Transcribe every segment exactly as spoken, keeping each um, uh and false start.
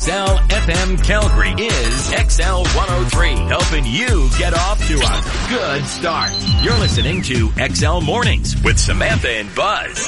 X L F M Calgary is X L one oh three, helping you get off to a good start. You're listening to X L Mornings with Samantha and Buzz.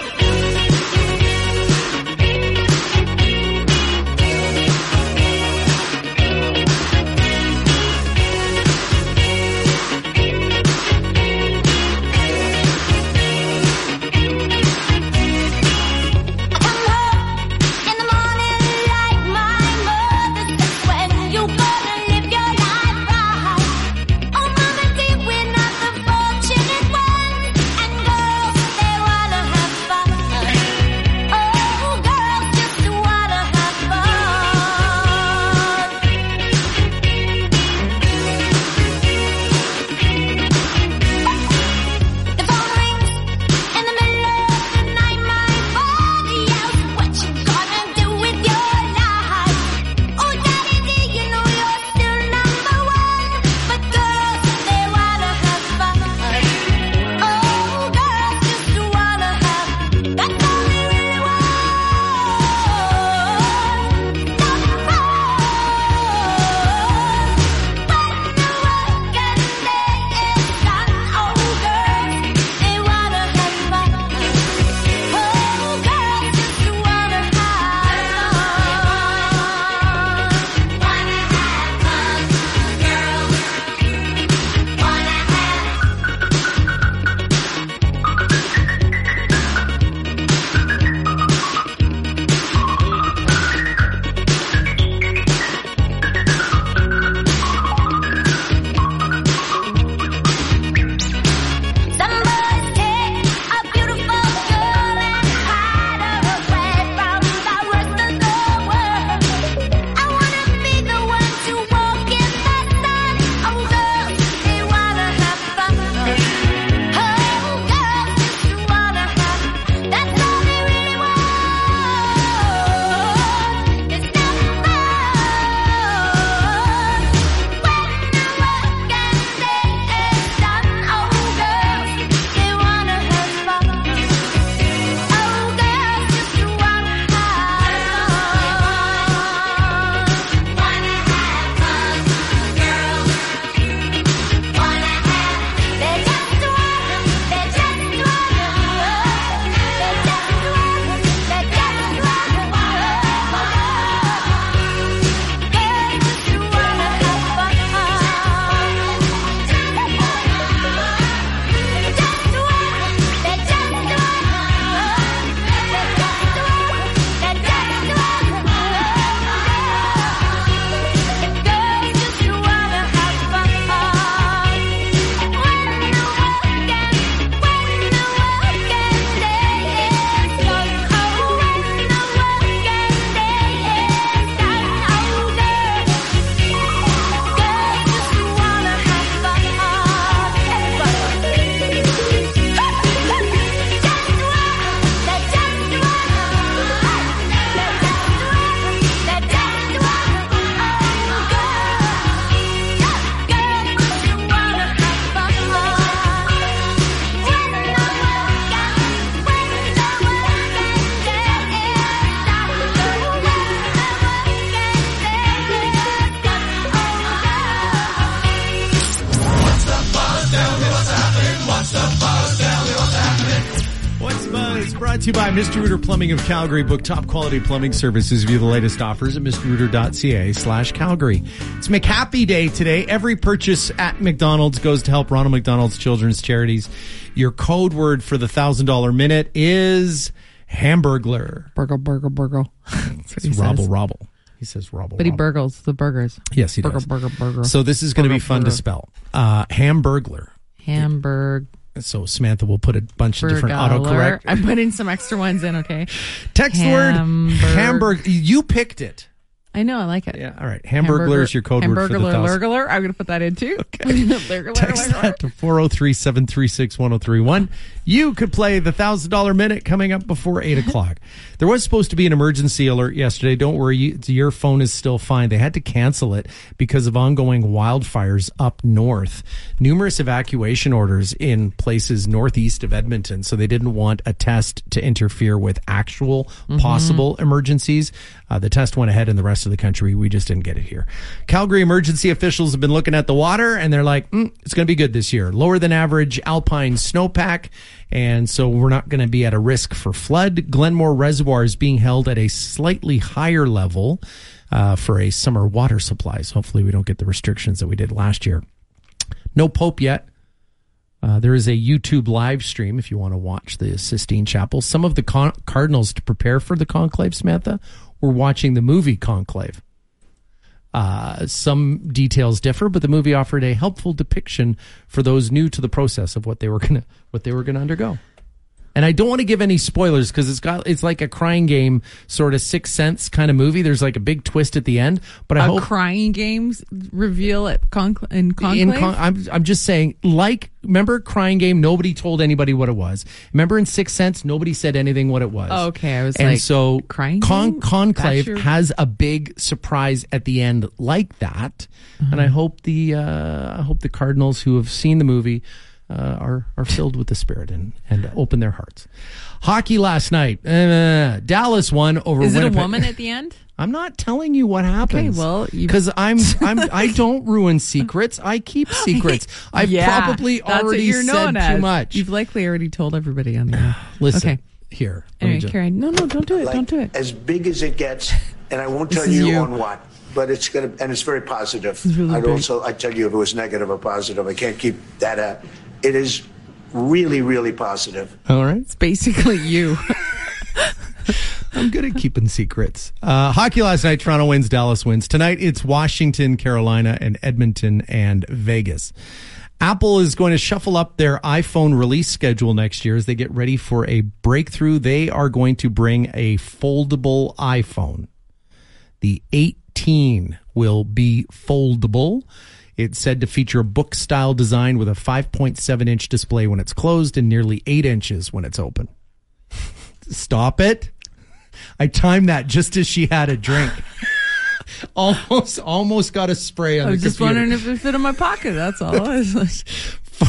To you by Mister Rooter Plumbing of Calgary. Book top quality plumbing services. View the latest offers at mrrooter.ca slash Calgary. It's McHappy Day today. Every purchase at McDonald's goes to help Ronald McDonald's Children's Charities. Your code word for the one thousand dollars minute is Hamburglar. Burgle, burgle, burgle. It's robble, robble. He says robble, But he robble. burgles the burgers. Yes, he burgle, does. Burgle, burgle, burgle. So this is going to be fun burgle. to spell. Uh, Hamburglar. Hamburg. So Samantha will put a bunch of different autocorrect. I'm putting some extra ones in, okay? Text the word Hamburg. Hamburg. You picked it. I know, I like it. Yeah, all right. Hamburglar is your code word for the thousand. Hamburglar, I'm going to put that in too. Okay. Text that to four oh three, seven three six, one oh three one. You could play the one thousand dollars minute coming up before eight o'clock. There was supposed to be an emergency alert yesterday. Don't worry, you, your phone is still fine. They had to cancel it because of ongoing wildfires up north. Numerous evacuation orders in places northeast of Edmonton, so they didn't want a test to interfere with actual mm-hmm. possible emergencies. Uh, the test went ahead and the rest rest of the country. We just didn't get it here. Calgary emergency officials have been looking at the water, and they're like, mm, it's going to be good this year. Lower than average alpine snowpack, and so we're not going to be at a risk for flood. Glenmore Reservoir is being held at a slightly higher level uh, for a summer water supply. So hopefully we don't get the restrictions that we did last year. No Pope yet. Uh, there is a YouTube live stream if you want to watch the Sistine Chapel. Some of the con- cardinals to prepare for the conclave, Samantha, were watching the movie Conclave. Uh, some details differ, but the movie offered a helpful depiction for those new to the process of what they were gonna what they were gonna undergo. And I don't want to give any spoilers because it's got it's like a Crying Game sort of Sixth Sense kind of movie. There's like a big twist at the end, but I a hope Crying Games reveal at Concl- in Conclave. In con- I'm I'm just saying, like, remember Crying Game? Nobody told anybody what it was. Remember in Sixth Sense, nobody said anything what it was. Oh, okay, I was and like, so Crying Con- Game? Conclave That's your- has a big surprise at the end like that, mm-hmm. and I hope the uh, I hope the Cardinals who have seen the movie. Uh, are are filled with the Spirit and, and open their hearts. Hockey last night. Uh, Dallas won over Is Winnipeg. it a woman at the end? I'm not telling you what happens. Okay, well, you- because I'm I'm I don't ruin secrets. I keep secrets. I've Yeah, probably that's what already you're said known too as. much. You've likely already told everybody on the air. Listen, Okay. here. let me Anyway, just- Karen, no, no, don't do it. like, Don't do it. as big as it gets, and I won't This tell is you, you. on what, but it's gonna, and it's very positive. is really I'd big. also, I tell you if it was negative or positive. I can't keep that out. It is really, really positive. All right. It's basically you. I'm good at keeping secrets. Uh, hockey last night, Toronto wins, Dallas wins. Tonight, it's Washington, Carolina, and Edmonton and Vegas. Apple is going to shuffle up their iPhone release schedule next year as they get ready for a breakthrough. They are going to bring a foldable iPhone. The eighteen will be foldable. It's said to feature a book-style design with a five point seven inch display when it's closed and nearly eight inches when it's open. Stop it. I timed that just as she had a drink. almost almost got a spray on I the was just computer. wondering if it fit in my pocket. That's all. I was like,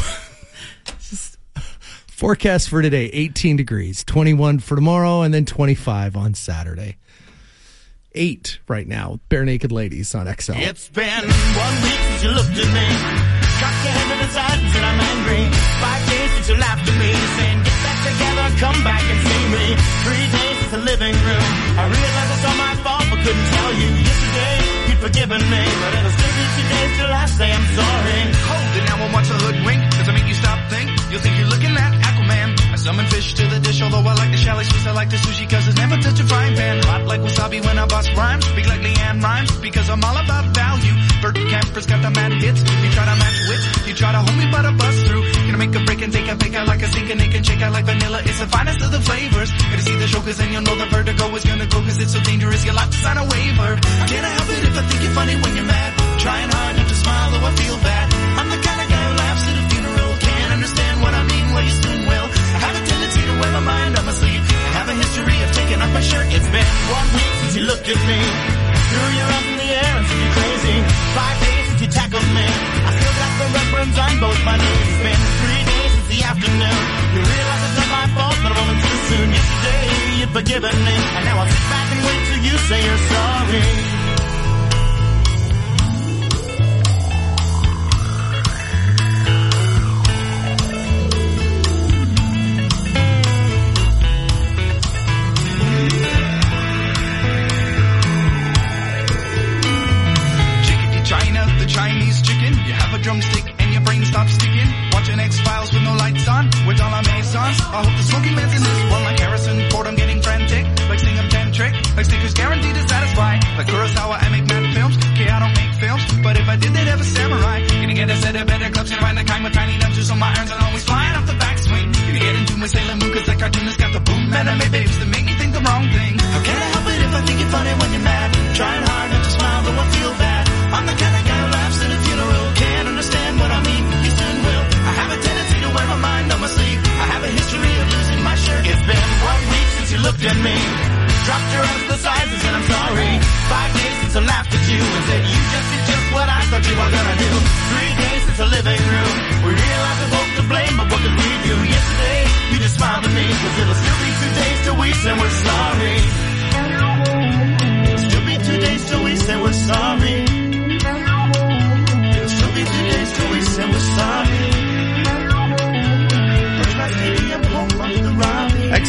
Forecast for today, eighteen degrees, twenty-one for tomorrow, and then twenty-five on Saturday. Eight right now. Bare Naked Ladies on X L. It's been one week since you looked at me. Cocked your head to the side and said I'm angry. Five days since you laughed at me, saying get back together, come back and see me. Three days since the living room. I realized it's all my fault, but couldn't tell you. Yesterday you'd forgiven me, but it'll still be two days till I say I'm sorry. Hold it now and watch the hoodwink. Does it make you stop think? You'll think you're looking at Aquaman. I summon fish to the dish, although I like the chalet Swiss. I like the sushi cause it's never touch a frying pan. Hot like wasabi when I bust rhymes. Speak like Leanne rhymes because I'm all about value. Bert Camper's got the mad hits. You try to match wits, you try to hold me but I bust through. Gonna make a break and take a pick out like a sink and it can shake out like vanilla. It's the finest of the flavors. Gonna see the show cause then you'll know the vertigo is gonna go cause it's so dangerous. You'll have to sign a waiver. Can't I help it if I think you're funny when you're mad? Trying hard not to smile though I feel bad. I'm the kind of guy who laughs at a funeral. Can't understand what I mean, well you soon will. I have a tendency to wear my mind on my sleeve. I have a history of taking off my shirt. It's been one week since you looked at me. Threw your arms in the air and said you're crazy. Five days since you tackled me. I still got the red burns on both my knees. It's been three days since the afternoon. You realize it's not my fault, but I'm only too soon. Yesterday you'd forgiven me, and now I'll sit back and wait till you say you're sorry. China, the Chinese chicken. You have a drumstick and your brain stops sticking. Watching X-Files with no lights on, with all our maisons. I hope the smoky man's in this one like Harrison Ford. I'm getting frantic, like Stingham Tantric. Like stickers guaranteed to satisfy. Like Kurosawa, I make mad films. Okay, I don't make films, but if I did, they'd have a samurai. Gonna get a set of better clubs and find the kind with tiny nubs. So my irons are always flying off the backswing. Gonna get into my Sailor Moon cause that cartoonist got the boom anime babes that make me think the wrong thing. How can I help it if I think you're funny when you're mad? Trying hard not to smile, though I feel bad. I'm the kind of guy who laughs at a funeral. Can't understand what I mean, you soon will. I have a tendency to wear my mind on my sleeve. I have a history of losing my shirt. It's been one week since you looked at me. Dropped your arms to the sides and said I'm sorry. Five days since I laughed at you and said you just did just what I thought you were gonna do. Three days since the living room. We realized we're both to blame, but what could we do? Yesterday, you just smiled at me, cause it'll still be two days till we say we're sorry. It'll still be two days till we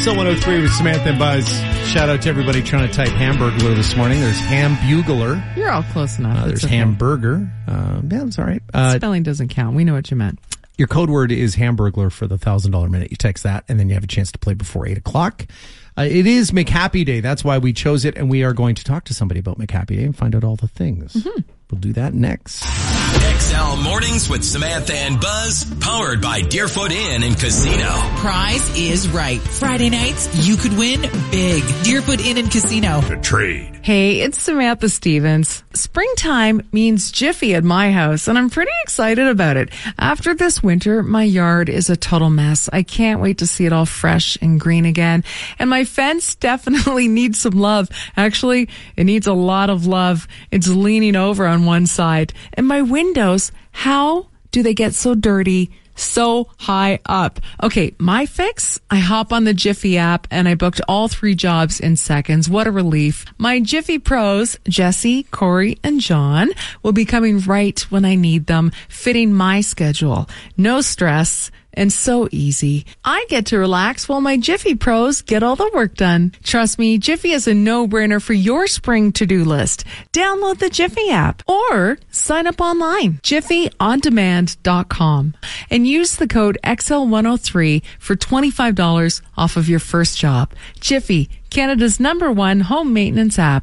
X L one oh three with Samantha and Buzz. Shout out to everybody trying to type Hamburglar this morning. There's Hambugler. You're all close enough. Uh, there's It's okay. Hamburger. Uh, yeah, that's all right. Uh, Spelling doesn't count. We know what you meant. Your code word is Hamburglar for the one thousand dollars minute. You text that, and then you have a chance to play before eight o'clock. Uh, it is McHappy Day. That's why we chose it, and we are going to talk to somebody about McHappy Day and find out all the things. Mm-hmm. We'll do that next. X L Mornings with Samantha and Buzz, powered by Deerfoot Inn and Casino. Prize is right. Friday nights, you could win big. Deerfoot Inn and Casino. The Trade. Hey, it's Samantha Stevens. Springtime means Jiffy at my house, and I'm pretty excited about it. After this winter, my yard is a total mess. I can't wait to see it all fresh and green again. And my fence definitely needs some love. Actually, it needs a lot of love. It's leaning over on one side. And my windows, how do they get so dirty so high up? Okay, my fix, I hop on the Jiffy app and I booked all three jobs in seconds. What a relief. My Jiffy pros, Jesse, Corey, and John, will be coming right when I need them, fitting my schedule. No stress. And so easy. I get to relax while my Jiffy pros get all the work done. Trust me, Jiffy is a no-brainer for your spring to-do list. Download the Jiffy app or sign up online. jiffy on demand dot com and use the code X L one oh three for twenty-five dollars off of your first job. Jiffy, Canada's number one home maintenance app.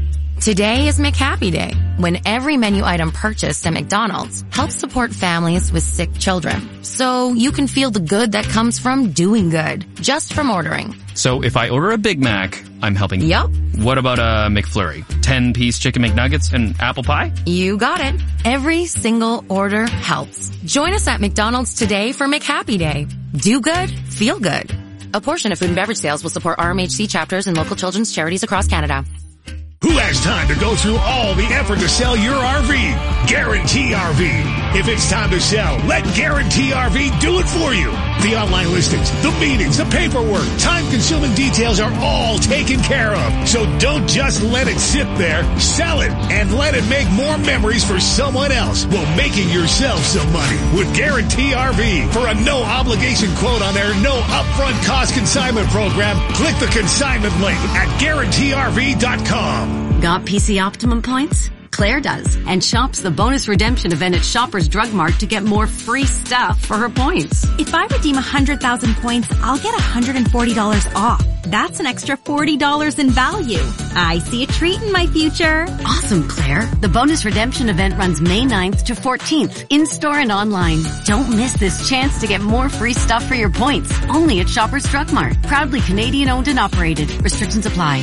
Today is McHappy Day, when every menu item purchased at McDonald's helps support families with sick children. So you can feel the good that comes from doing good, just from ordering. So if I order a Big Mac, I'm helping. Yup. What about a McFlurry? ten-piece chicken McNuggets and apple pie? You got it. Every single order helps. Join us at McDonald's today for McHappy Day. Do good, feel good. A portion of food and beverage sales will support R M H C chapters and local children's charities across Canada. Who has time to go through all the effort to sell your R V? Guarantee R V. If it's time to sell, let Guarantee R V do it for you. The online listings, the meetings, the paperwork, time-consuming details are all taken care of. So don't just let it sit there. Sell it and let it make more memories for someone else while making yourself some money with Guarantee R V. For a no-obligation quote on their no upfront cost consignment program, click the consignment link at guarantee R V dot com. Got P C Optimum points? Claire does, and shops the bonus redemption event at Shoppers Drug Mart to get more free stuff for her points. If I redeem one hundred thousand points, I'll get one hundred forty dollars off. That's an extra forty dollars in value. I see a treat in my future. Awesome, Claire. The bonus redemption event runs May ninth to fourteenth, in-store and online. Don't miss this chance to get more free stuff for your points. Only at Shoppers Drug Mart. Proudly Canadian owned and operated. Restrictions apply.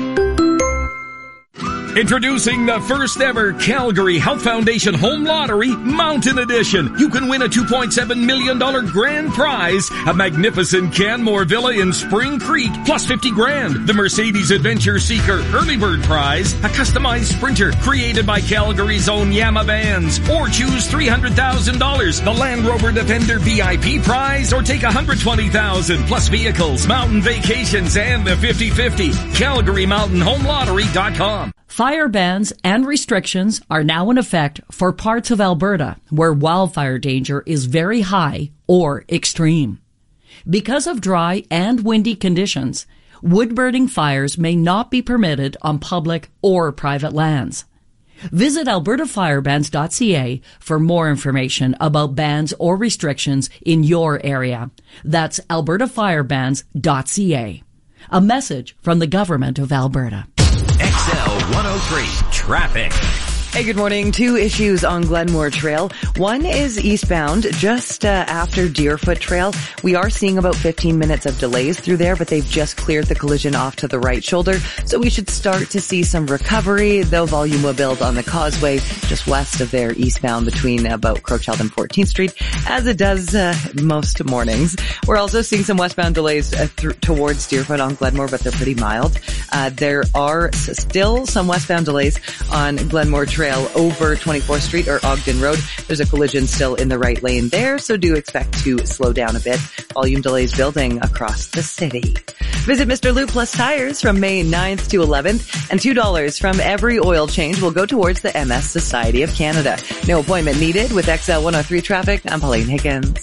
Introducing the first ever Calgary Health Foundation Home Lottery Mountain Edition. You can win a two point seven million dollars grand prize, a magnificent Canmore Villa in Spring Creek, plus fifty grand. The Mercedes Adventure Seeker Early Bird Prize, a customized Sprinter created by Calgary's own Yama Vans. Or choose three hundred thousand dollars, the Land Rover Defender V I P Prize, or take one hundred twenty thousand dollars, plus vehicles, mountain vacations, and the fifty fifty. Calgary Mountain Home Lottery dot com. Fire bans and restrictions are now in effect for parts of Alberta where wildfire danger is very high or extreme. Because of dry and windy conditions, wood-burning fires may not be permitted on public or private lands. Visit alberta fire bans dot c a for more information about bans or restrictions in your area. That's alberta fire bans dot c a. A message from the Government of Alberta. X L one oh three Traffic. Hey, good morning. Two issues on Glenmore Trail. One is eastbound, just uh, after Deerfoot Trail. We are seeing about fifteen minutes of delays through there, but they've just cleared the collision off to the right shoulder. So we should start to see some recovery, though volume will build on the causeway just west of there, eastbound between about Crowchild and fourteenth Street, as it does uh, most mornings. We're also seeing some westbound delays uh, th- towards Deerfoot on Glenmore, but they're pretty mild. Uh, there are still some westbound delays on Glenmore Trail over twenty-fourth Street or Ogden Road. There's a collision still in the right lane there, so do expect to slow down a bit. Volume delays building across the city. Visit Mister Lou Plus Tires from May ninth to eleventh, and two dollars from every oil change will go towards the M S Society of Canada. No appointment needed. With X L one oh three Traffic, I'm Pauline Higgins.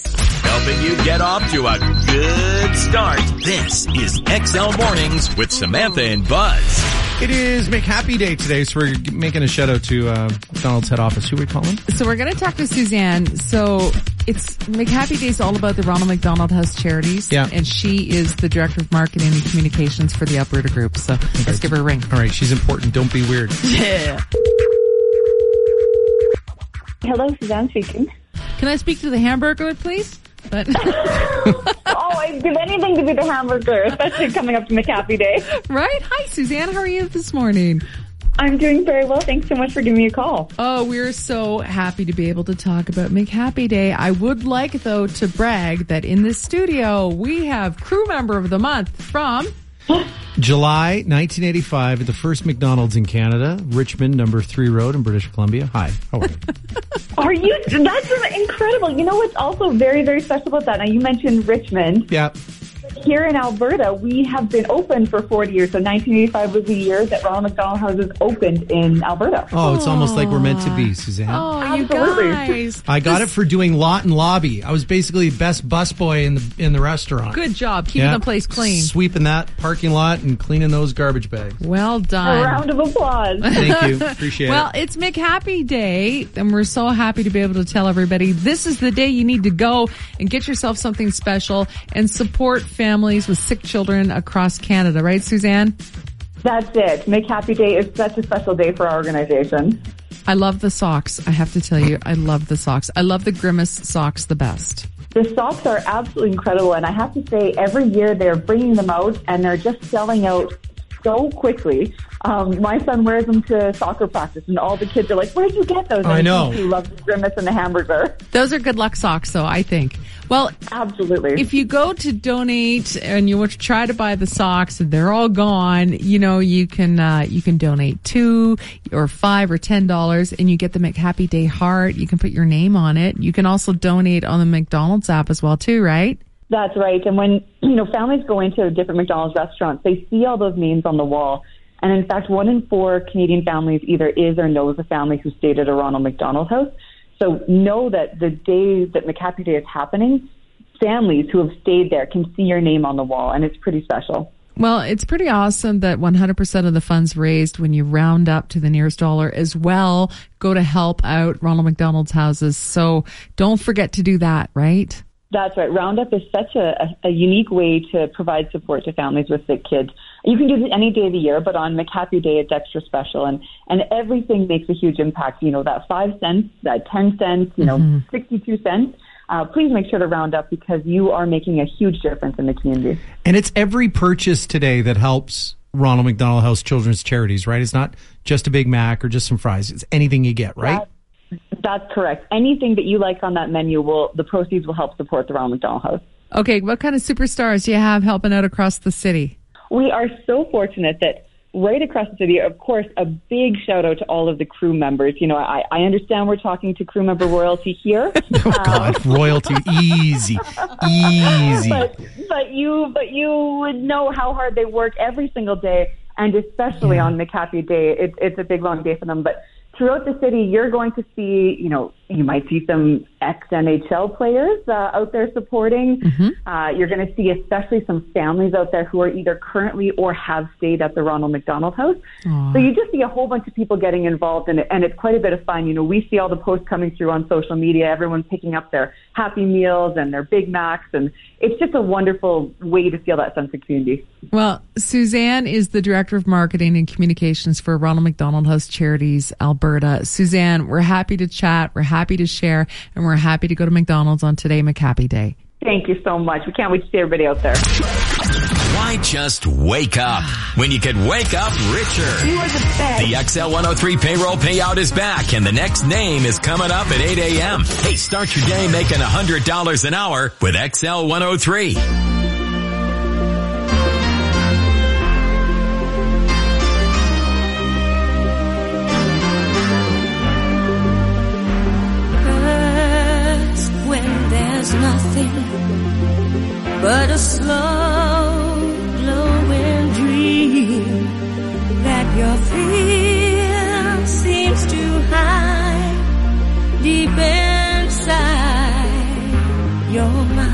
helping you get off to a good start. This is X L Mornings with Samantha and Buzz. It is McHappy Day today, so we're making a shout out to uh, McDonald's head office. Who are we calling? So we're going to talk to Suzanne. So it's McHappy Day is all about the Ronald McDonald House Charities. Yeah. And she is the Director of Marketing and Communications for the Alberta Group. So okay. Let's give her a ring. All right, she's important. Don't be weird. Yeah. Hello, Suzanne speaking. Can I speak to the hamburger, please? But oh, I'd give anything to be the hamburger, especially coming up to McHappy Day. Right? Hi, Suzanne. How are you this morning? I'm doing very well. Thanks so much for giving me a call. Oh, we're so happy to be able to talk about McHappy Day. I would like, though, to brag that in this studio, we have crew member of the month from... July nineteen eighty-five at the first McDonald's in Canada, Richmond, number three Road in British Columbia. Hi, how are you? Are you? That's incredible. You know what's also very, very special about that? Now, you mentioned Richmond. Yeah. Here in Alberta, we have been open for forty years. So nineteen eighty-five was the year that Ronald McDonald Houses opened in Alberta. Oh, it's almost like we're meant to be, Suzanne. Oh, Absolutely. you guys. I got it for doing lot and lobby. I was basically best busboy in the in the restaurant. Good job keeping Yeah. the place clean. Sweeping that parking lot and cleaning those garbage bags. Well done. A round of applause. Thank you. Appreciate well, it. Well, it's McHappy Day, and we're so happy to be able to tell everybody this is the day you need to go and get yourself something special and support families with sick children across Canada. Right, Suzanne? That's it. McHappy Day is such a special day for our organization. I love the socks. I have to tell you, I love the socks. I love the Grimace socks the best. The socks are absolutely incredible, and I have to say, every year they're bringing them out, and they're just selling out so quickly. Um, my son wears them to soccer practice, and all the kids are like, where'd you get those? And I know. He loves the Grimace and the hamburger. Those are good luck socks, though, I think. Well, absolutely. If you go to donate and you want to try to buy the socks and they're all gone, you know, you can, uh, you can donate two or five or ten dollars and you get the McHappy Day heart. You can put your name on it. You can also donate on the McDonald's app as well, too, right? That's right. And when, you know, families go into different McDonald's restaurants, they see all those names on the wall. And in fact, one in four Canadian families either is or knows a family who stayed at a Ronald McDonald House. So know that the day that McHappy Day is happening, families who have stayed there can see your name on the wall, and it's pretty special. Well, it's pretty awesome that one hundred percent of the funds raised when you round up to the nearest dollar as well go to help out Ronald McDonald's houses. So don't forget to do that, right? That's right. Roundup is such a, a, a unique way to provide support to families with sick kids. You can do this any day of the year, but on McHappy Day, it's extra special. And, and everything makes a huge impact. You know, that five cents, that ten cents, you know, mm-hmm. sixty-two cents. Uh, please make sure to round up because you are making a huge difference in the community. And it's every purchase today that helps Ronald McDonald House Children's Charities, right? It's not just a Big Mac or just some fries. It's anything you get, right? That, that's correct. Anything that you like on that menu, will the proceeds will help support the Ronald McDonald House. Okay, what kind of superstars do you have helping out across the city? We are so fortunate that right across the city, of course, a big shout out to all of the crew members. You know, I, I understand we're talking to crew member royalty here. Oh God, um, royalty, easy, easy. But, but you, but you would know how hard they work every single day, and especially yeah. on McHappy Day, it, it's a big long day for them. But throughout the city, you're going to see, you know, you might see some ex-N H L players uh, out there supporting. Mm-hmm. Uh, you're going to see especially some families out there who are either currently or have stayed at the Ronald McDonald House. Aww. So you just see a whole bunch of people getting involved in it, and it's quite a bit of fun. You know, we see all the posts coming through on social media, everyone picking up their Happy Meals and their Big Macs, and it's just a wonderful way to feel that sense of community. Well, Suzanne is the Director of Marketing and Communications for Ronald McDonald House Charities Alberta. Suzanne, we're happy to chat, we're happy to share, and we're happy to go to McDonald's on today, McHappy Day. Thank you so much. We can't wait to see everybody out there. Why just wake up when you could wake up richer? You are the best. The X L one oh three payroll payout is back, and the next name is coming up at eight a.m. Hey, start your day making one hundred dollars an hour with X L one oh three. Nothing but a slow glowing dream that your fear seems to hide deep inside your mind.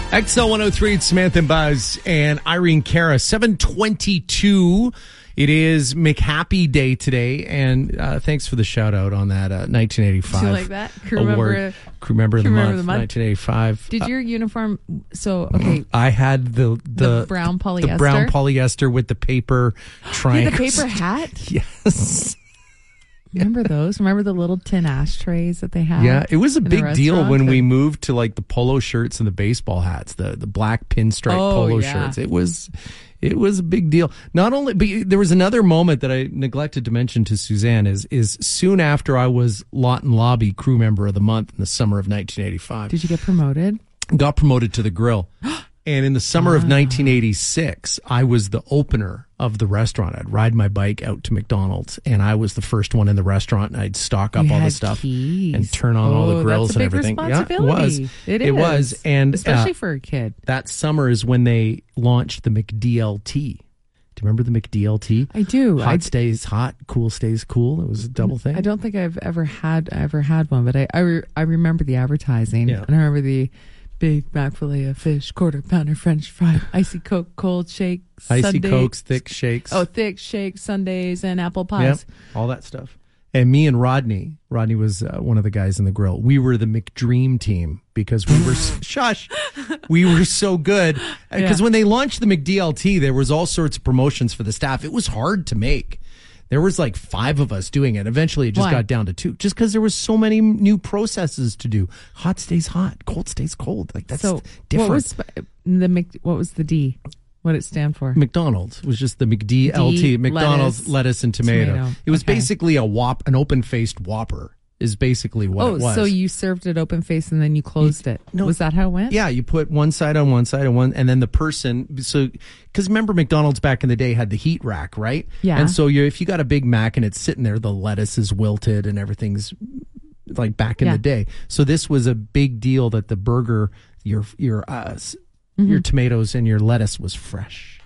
X L one oh three, it's Samantha and Buzz and Irene Cara. seven twenty-two. It is McHappy Day today, and uh, thanks for the shout out on that uh, nineteen eighty-five. Do you like that? Crew award. member, Crew member of the, crew member month, of the month, nineteen eighty-five. Did uh, your uniform? So okay, I had the the, The brown polyester? the brown polyester with the paper triangles. the paper hat. Yes. Remember those? Remember the little tin ashtrays that they had? Yeah, it was a in the big deal restaurant? when we moved to like the polo shirts and the baseball hats, the the black pinstripe Oh, polo yeah. shirts. It was it was a big deal. Not only, but there was another moment that I neglected to mention to Suzanne is is soon after I was Lawton Lobby Crew Member of the Month in the summer of nineteen eighty-five. Did you get promoted? Got promoted to the grill. And in the summer of nineteen eighty-six, I was the opener of the restaurant. I'd ride my bike out to McDonald's, and I was the first one in the restaurant, and I'd stock up You all the had stuff keys. and turn on all Oh, the grills that's a and big everything. Yeah, it responsibility. was. It It is. was. And Especially uh, for a kid. that summer is when they launched the McDLT. Do you remember the McDLT? I do. Hot I- stays hot, cool stays cool. It was a double thing. I don't think I've ever had ever had one, but I I, re- I remember the advertising, Yeah. and I remember the Big Mac filet of fish, quarter pounder French fry, icy Coke, cold shake, Icy sundae- Cokes, thick shakes. Oh, thick shakes, sundaes, and apple Yep, pies. all that stuff. And me and Rodney, Rodney was uh, one of the guys in the grill. We were the McDream team because we were, shush, we were so good. Because Yeah. when they launched the McDLT, there was all sorts of promotions for the staff. It was hard to make. There was like five of us doing it. Eventually, it just Why? got down to two. Just because there was so many new processes to do. Hot stays hot, cold stays cold. Like that's So different. what was the Mc, what was the D? What did it stand for? McDonald's was just the McDLT, D, McDonald's lettuce, lettuce, and tomato. tomato. It was Okay. basically a whop, an open-faced Whopper is basically what Oh, it was. so you served it open face and then you closed it. no. Was that how it went? Yeah, you put one side on one side and one, and then the person. So, because remember, McDonald's back in the day had the heat rack, right? Yeah. And so you, if you got a Big Mac and it's sitting there, the lettuce is wilted and everything's like back in Yeah. the day. So this was a big deal that the burger, your your uh, s- your tomatoes and your lettuce was fresh.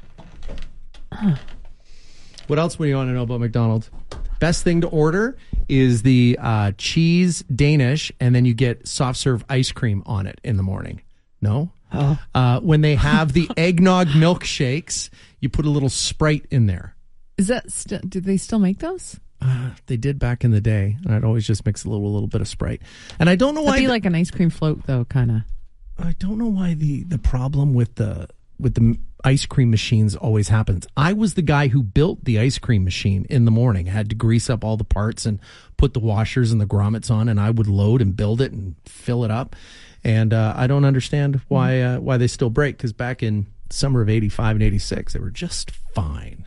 What else would you want to know about McDonald's? Best thing to order is the uh, cheese Danish, and then you get soft serve ice cream on it in the morning. No? Oh. Uh, when they have the eggnog milkshakes, you put a little Sprite in there. Is that still? Do they still make those? Uh, they did back in the day, and I'd always just mix a little, little bit of Sprite. And I don't know That'd why. be the- like an ice cream float, though, kind of. I don't know why the, the problem with the with the ice cream machines always happens. I was the guy who built the ice cream machine in the morning. I had to grease up all the parts and put the washers and the grommets on, and I would load and build it and fill it up. And uh, I don't understand why uh, why they still break, because back in summer of eighty-five and eighty-six, they were just fine.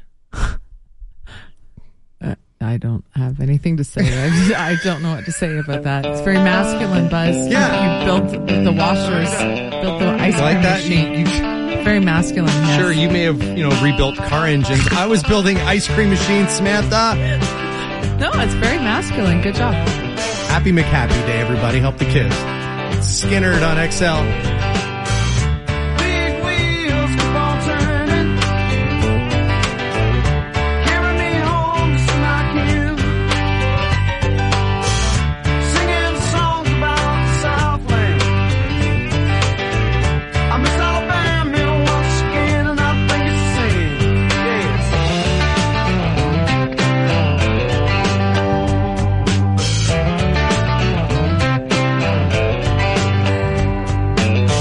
Uh, I don't have anything to say. I, I don't know what to say about that. It's very masculine, Buzz. Yeah. You built the washers, built the ice cream Like that? machine. You- you- Very masculine. Yes. Sure, you may have, you know, rebuilt car engines. I was building ice cream machines, Samantha. No, it's very masculine. Good job. Happy McHappy Day, everybody. Help the kids. Skinnerd on X L. Big wheels keep on turning. Carry me home to my kids. Singing songs about the Southland. I miss Alabama once again, and I think it's the same. Yes.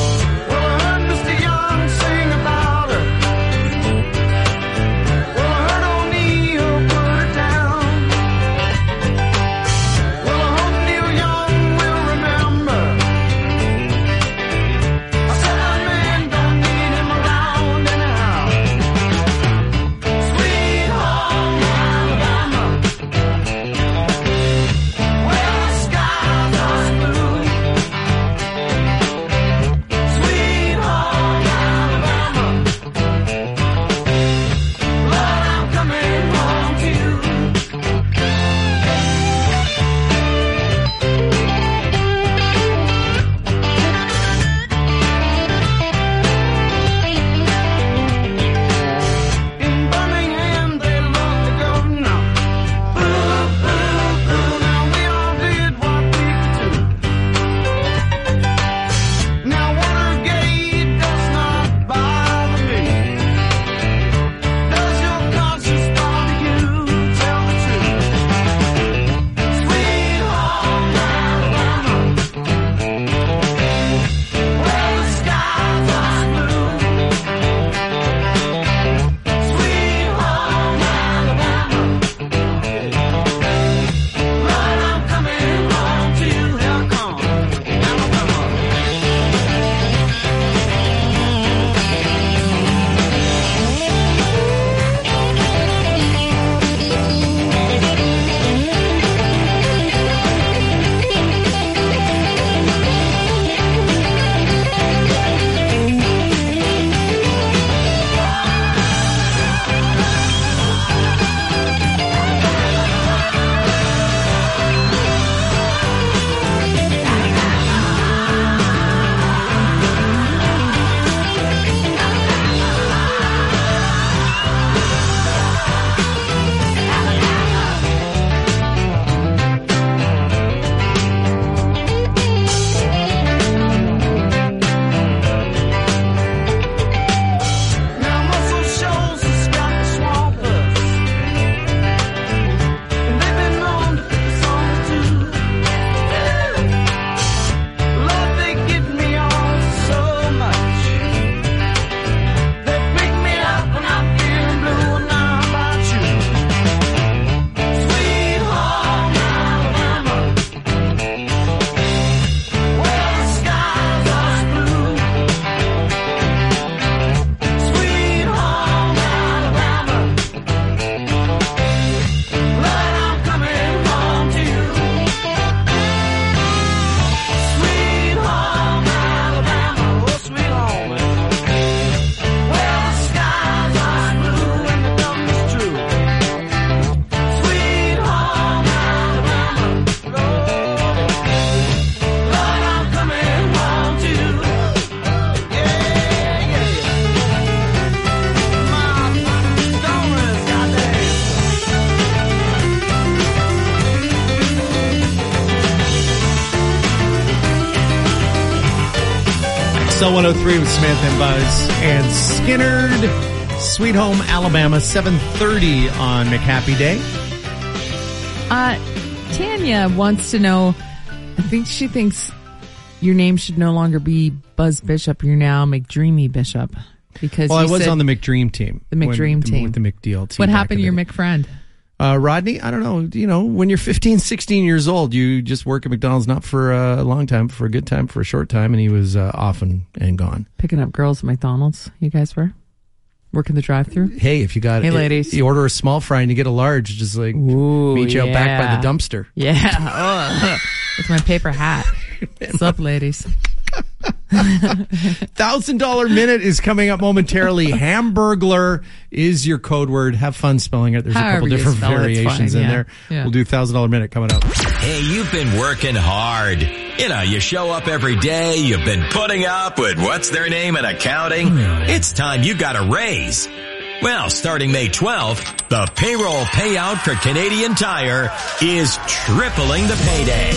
X L one oh three with Samantha and Buzz and Skinnerd. Sweet Home, Alabama, seven thirty on McHappy Day. Uh, Tanya wants to know, I think she thinks your name should no longer be Buzz Bishop. You're now McDreamy Bishop. Because well, I you was said on the McDream team. The McDream when, team. With the McDeal team. What happened to your McFriend? Uh, Rodney, I don't know. You know, when you're fifteen, sixteen years old, you just work at McDonald's, not for a long time, for a good time, for a short time, and he was uh, off and, and gone. Picking up girls at McDonald's, you guys were? Working the drive-thru? Hey, if you got Hey, it, ladies. You order a small fry and you get a large, just like Ooh, meet you out back yeah. by the dumpster. Yeah. Oh, with my paper hat. What's up, ladies? one thousand dollars minute is coming up momentarily. Hamburglar is your code word. Have fun spelling it. There's However a couple you different spell it, it's variations fine, in yeah. there. Yeah. We'll do one thousand dollars minute coming up. Hey, you've been working hard. You know, you show up every day. You've been putting up with what's their name in accounting. It's time you got a raise. Well, starting May twelfth, the payroll payout for Canadian Tire is tripling the payday.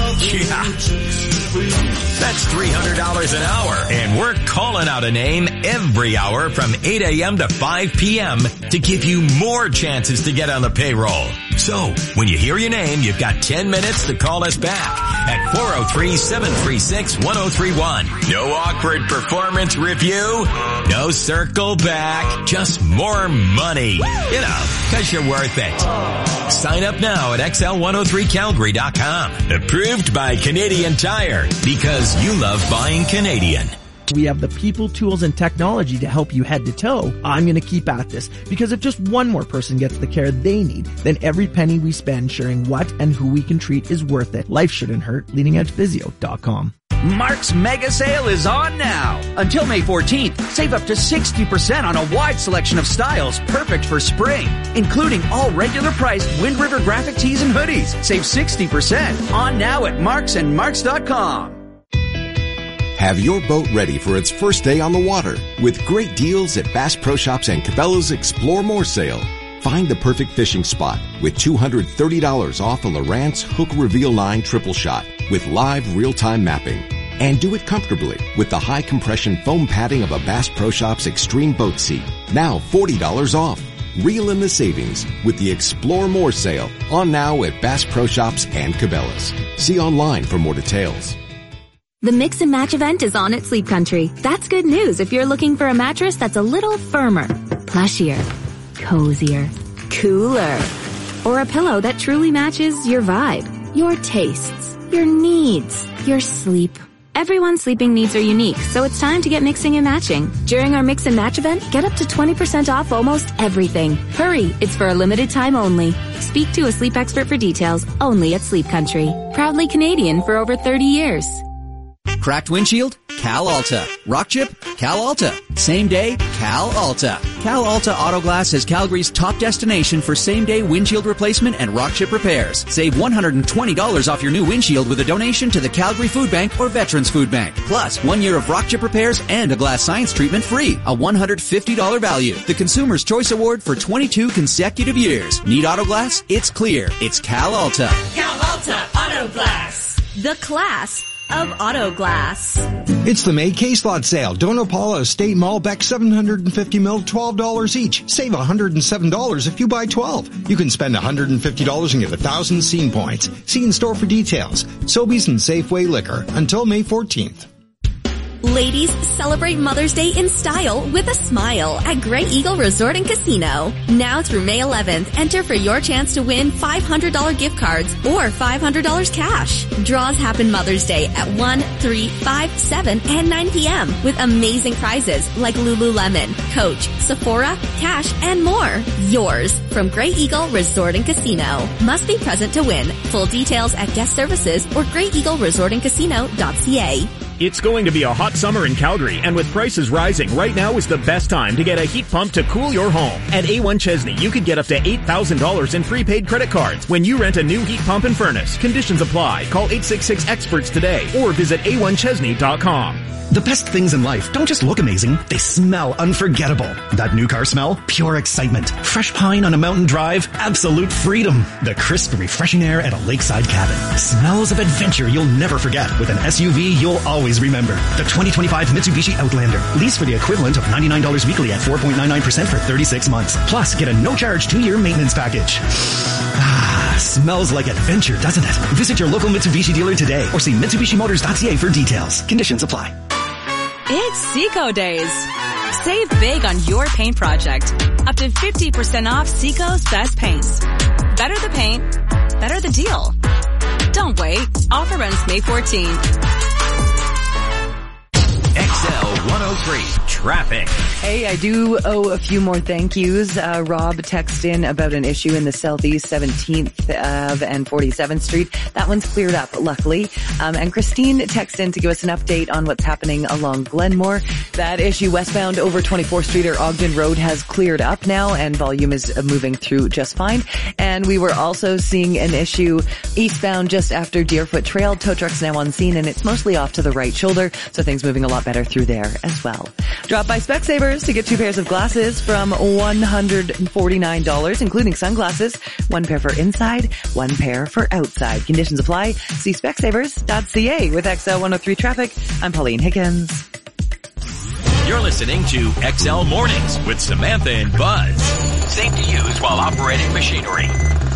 Yeah. That's three hundred dollars an hour. And we're calling out a name every hour from eight a.m. to five p.m. to give you more chances to get on the payroll. So, when you hear your name, you've got ten minutes to call us back at four oh three, seven three six, one oh three one. No awkward performance review. No circle back. Just more money. You know, cause you're worth it. Sign up now at X L one oh three Calgary dot com. Approved by Canadian Tire, because you love buying Canadian. We have the people, tools, and technology to help you head to toe. I'm going to keep at this, because if just one more person gets the care they need, then every penny we spend sharing what and who we can treat is worth it. Life shouldn't hurt. leading edge physio dot com. Mark's Mega Sale is on now. Until May fourteenth, save up to sixty percent on a wide selection of styles perfect for spring, including all regular priced Wind River graphic tees and hoodies. Save sixty percent on now at marks and marks dot com. Have your boat ready for its first day on the water with great deals at Bass Pro Shops and Cabela's Explore More sale. Find the perfect fishing spot with two hundred thirty dollars off a Lowrance Hook Reveal nine Triple Shot with live real-time mapping. And do it comfortably with the high compression foam padding of a Bass Pro Shops Extreme Boat Seat. Now forty dollars off. Reel in the savings with the Explore More sale on now at Bass Pro Shops and Cabela's. See online for more details. The Mix and Match event is on at Sleep Country. That's good news if you're looking for a mattress that's a little firmer, plushier, cozier, cooler, or a pillow that truly matches your vibe, your tastes, your needs, your sleep. Everyone's sleeping needs are unique, so it's time to get mixing and matching. During our Mix and Match event, get up to twenty percent off almost everything. Hurry, it's for a limited time only. Speak to a sleep expert for details, only at Sleep Country. Proudly Canadian for over thirty years. Cracked windshield? Cal Alta. Rock chip? Cal Alta. Same day? Cal Alta. Cal Alta Auto Glass is Calgary's top destination for same-day windshield replacement and rock chip repairs. Save one hundred twenty dollars off your new windshield with a donation to the Calgary Food Bank or Veterans Food Bank. Plus, one year of rock chip repairs and a glass science treatment free. A one hundred fifty dollars value. The Consumer's Choice Award for twenty-two consecutive years. Need auto glass? It's clear. It's Cal Alta. Cal Alta Auto Glass. The class of auto glass. It's the May K-Slot sale. Dona Paula Estate Mall Beck seven hundred fifty mil, twelve dollars each. Save one hundred seven dollars if you buy twelve. You can spend one hundred fifty dollars and get one thousand scene points. See in store for details. Sobeys and Safeway Liquor until May fourteenth. Ladies, celebrate Mother's Day in style with a smile at Great Eagle Resort and Casino. Now through May eleventh, enter for your chance to win five hundred dollars gift cards or five hundred dollars cash. Draws happen Mother's Day at one, three, five, seven, and nine p.m. with amazing prizes like Lululemon, Coach, Sephora, cash, and more. Yours from Great Eagle Resort and Casino. Must be present to win. Full details at guest services or great eagle resort and casino dot c a. It's going to be a hot summer in Calgary, and with prices rising, right now is the best time to get a heat pump to cool your home. At A one Chesney, you could get up to eight thousand dollars in prepaid credit cards when you rent a new heat pump and furnace. Conditions apply. Call eight six six experts today or visit a one chesney dot com. The best things in life don't just look amazing, they smell unforgettable. That new car smell? Pure excitement. Fresh pine on a mountain drive? Absolute freedom. The crisp, refreshing air at a lakeside cabin. Smells of adventure you'll never forget. With an S U V, you'll always always remember. The twenty twenty-five Mitsubishi Outlander. Lease for the equivalent of ninety-nine dollars weekly at four point nine nine percent for thirty-six months. Plus, get a no-charge two-year maintenance package. Ah, smells like adventure, doesn't it? Visit your local Mitsubishi dealer today or see Mitsubishi Motors dot C A for details. Conditions apply. It's Seco Days. Save big on your paint project. Up to fifty percent off Seco's best paints. Better the paint, better the deal. Don't wait. Offer ends May fourteenth. X L one oh three Traffic. Hey, I do owe a few more thank yous. Uh, Rob texted in about an issue in the southeast seventeenth Ave and forty-seventh Street. That one's cleared up, luckily. Um, and Christine texted in to give us an update on what's happening along Glenmore. That issue westbound over twenty-fourth Street or Ogden Road has cleared up now, and volume is uh, moving through just fine. And we were also seeing an issue eastbound just after Deerfoot Trail. Tow truck's now on scene, and it's mostly off to the right shoulder, so things moving a lot better through there as well. Drop by Specsavers to get two pairs of glasses from one hundred forty-nine dollars, including sunglasses. One pair for inside, one pair for outside. Conditions apply. See Specsavers dot C A. With X L one oh three Traffic, I'm Pauline Higgins. You're listening to X L Mornings with Samantha and Buzz. Safe to use while operating machinery.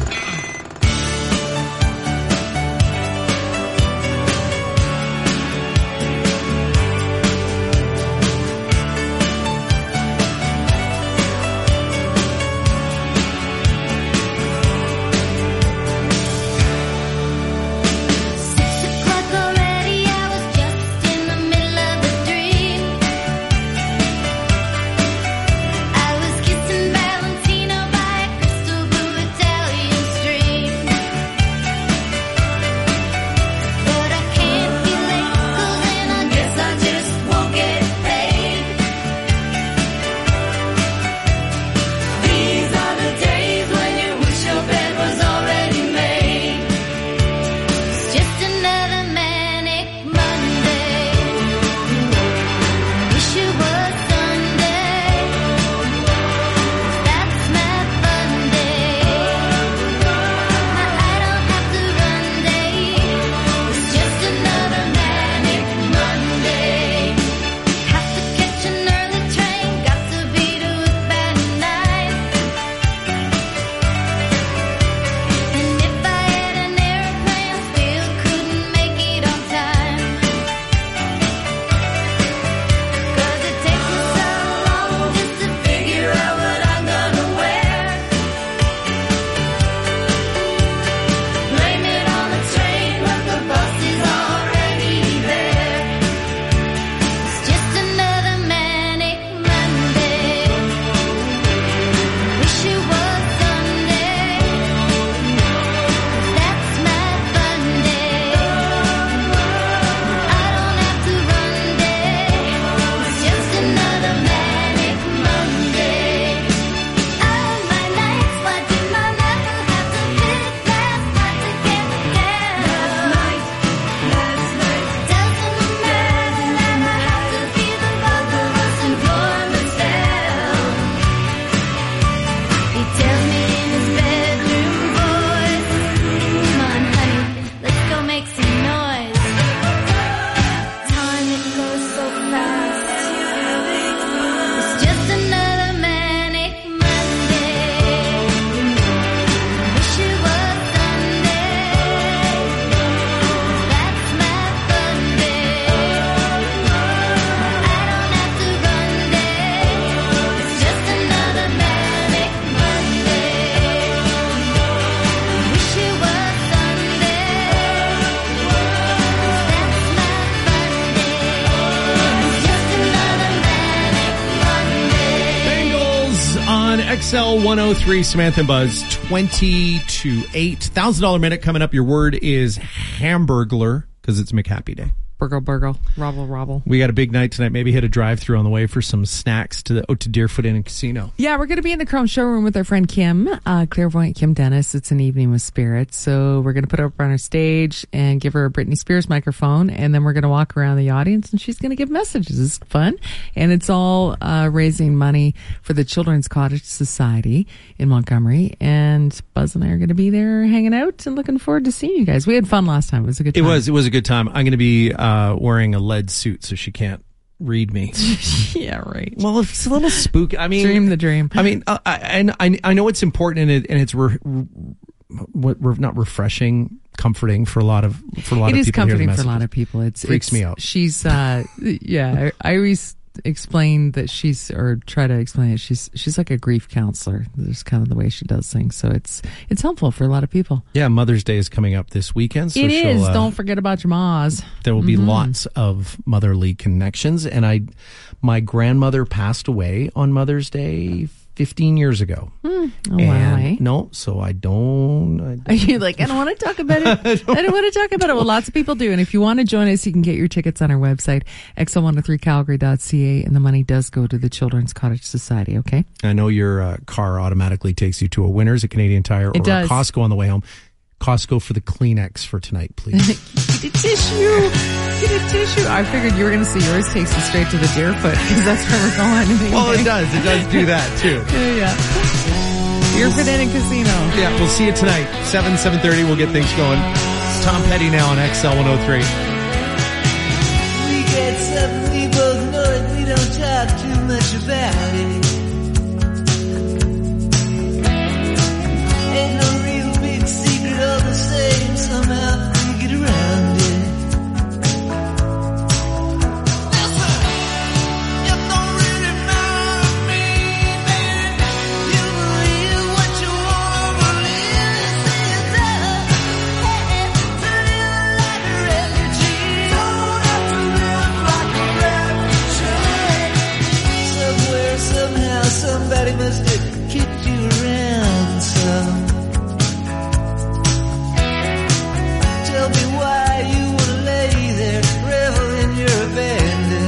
X L one oh three, Samantha and Buzz, twenty to eight. one thousand dollars minute coming up. Your word is Hamburglar, because it's McHappy Day. Burgle, burgle, robble, robble. We got a big night tonight. Maybe hit a drive-through on the way for some snacks to the oh, to Deerfoot Inn and Casino. Yeah, we're going to be in the Chrome showroom with our friend Kim, uh, clairvoyant Kim Dennis. It's an evening with spirits. So we're going to put her up on our stage and give her a Britney Spears microphone, and then we're going to walk around the audience, and she's going to give messages. It's fun, and it's all uh, raising money for the Children's Cottage Society in Montgomery. And Buzz and I are going to be there hanging out and looking forward to seeing you guys. We had fun last time. It was a good time. It was. It was a good time. I'm going to be... Uh, uh, wearing a lead suit, so she can't read me. Yeah, right. Well, it's a little spooky. I mean, dream the dream. I mean, uh, I, and I, I know it's important and, it, and it's re, what re, not refreshing, comforting for a lot of for a lot it of is people. It is comforting for a lot of people. It's freaks it's, me out. She's, uh, yeah. I, I always explain that she's, or try to explain it. She's she's like a grief counselor. There's kind of the way she does things. So it's it's helpful for a lot of people. Yeah, Mother's Day is coming up this weekend. So it is. Uh, Don't forget about your ma's. There will be mm-hmm. lots of motherly connections. And I, my grandmother passed away on Mother's Day fifteen years ago. Mm. Oh, and wow, eh? No, so I don't. I don't Are you like, I don't want to talk about it. I don't, I don't want to talk about it. Well, lots of people do. And if you want to join us, you can get your tickets on our website, x l one oh three calgary dot c a, and the money does go to the Children's Cottage Society, okay? I know your uh, car automatically takes you to a Winners, a Canadian Tire, or It does. a Costco on the way home. Costco for the Kleenex for tonight, please. Get a tissue. Get a tissue. I figured you were going to say yours takes you straight to the Deerfoot because that's where we're going. Well, it does. It does do that, too. Yeah, yeah. Deerfoot Inn and Casino. Yeah, we'll see you tonight. seven, seven thirty, we'll get things going. Tom Petty now on X L one oh three. We get something, we both know it, we don't talk too much about it. Ain't no real big secret, all the same, somehow we get around it. Somebody must have kicked you around some. Tell me why you wanna lay there, revel in your abandon.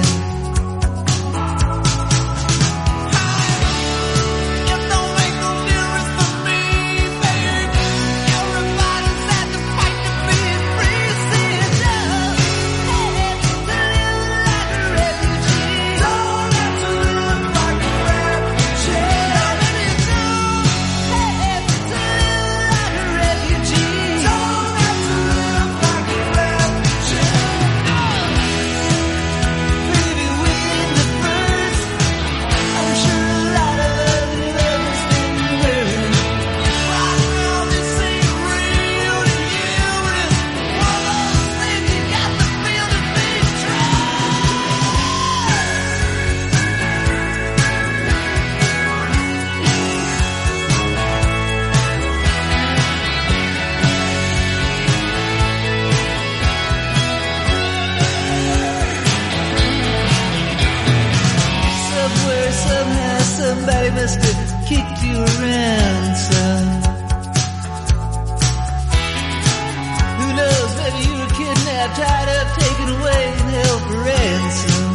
It don't make no difference for me, baby. Everybody's had to fight to be free. See it now. Hey, to live like a refugee. Don't have to live like a somebody must have kicked you around some. Who knows, maybe you were kidnapped, tied up, taken away, and held for ransom.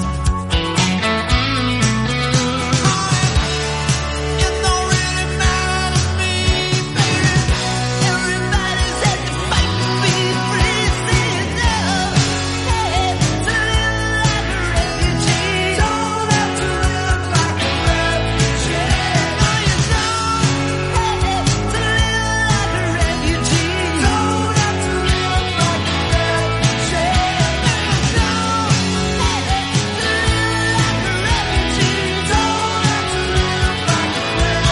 It don't really matter to me, baby. Everybody's had to fight to be free. See it now. Hey, to live like a refugee. Don't have to live like a refugee. No, you don't. Hey, to live like a refugee. Don't have to live like a refugee. No, you don't. Hey, to live like a refugee. Don't have to live like a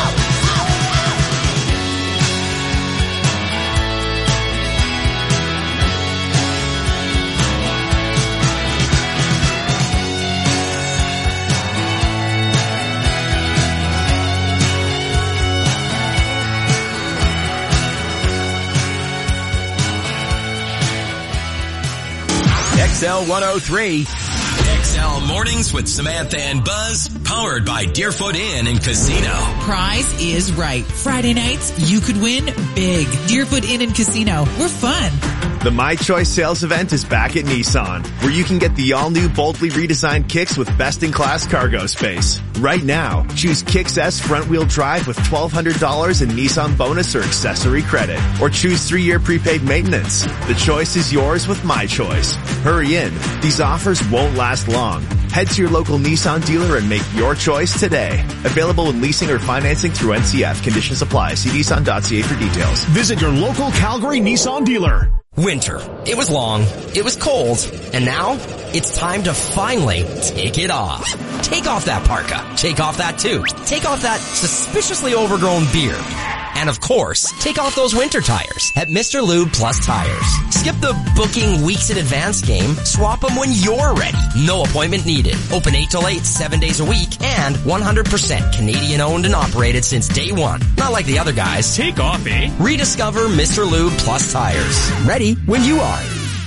X L one oh three. X L Mornings with Samantha and Buzz, powered by Deerfoot Inn and Casino. Prize is right. Friday nights, you could win big. Deerfoot Inn and Casino. We're fun. The My Choice sales event is back at Nissan, where you can get the all-new boldly redesigned Kicks with best-in-class cargo space. Right now, choose Kicks S front-wheel drive with twelve hundred dollars in Nissan bonus or accessory credit, or choose three-year prepaid maintenance. The choice is yours with My Choice. Hurry in. These offers won't last long. Head to your local Nissan dealer and make your choice today. Available in leasing or financing through N C F. Conditions apply. See Nissan dot C A for details. Visit your local Calgary Nissan dealer. Winter. It was long, it was cold, and now it's time to finally take it off. Take off that parka. Take off that toque. Take off that suspiciously overgrown beard. And of course, take off those winter tires at Mister Lube Plus Tires. Skip the booking weeks in advance game. Swap them when you're ready. No appointment needed. Open eight till eight, seven days a week, and one hundred percent Canadian owned and operated since day one. Not like the other guys. Take off, eh? Rediscover Mister Lube Plus Tires. Ready when you are.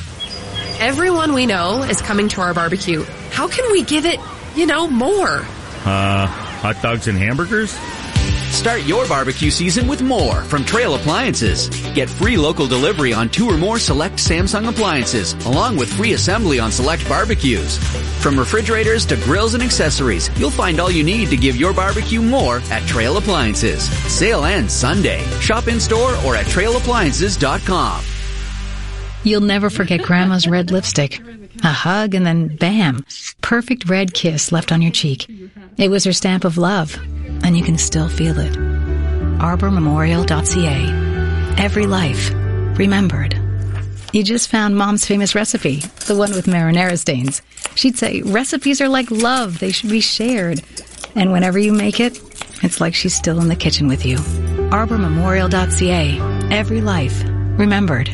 Everyone we know is coming to our barbecue. How can we give it, you know, more? Uh, hot dogs and hamburgers? Start your barbecue season with more from Trail Appliances. Get free local delivery on two or more select Samsung appliances, along with free assembly on select barbecues. From refrigerators to grills and accessories, you'll find all you need to give your barbecue more at Trail Appliances. Sale ends Sunday. Shop in store or at trail appliances dot com. You'll never forget Grandma's red lipstick. A hug and then bam, perfect red kiss left on your cheek. It was her stamp of love, and you can still feel it. arbor memorial dot c a. Every life remembered. You just found Mom's famous recipe, the one with marinara stains. She'd say, recipes are like love, they should be shared. And whenever you make it, it's like she's still in the kitchen with you. arbor memorial dot c a. Every life remembered.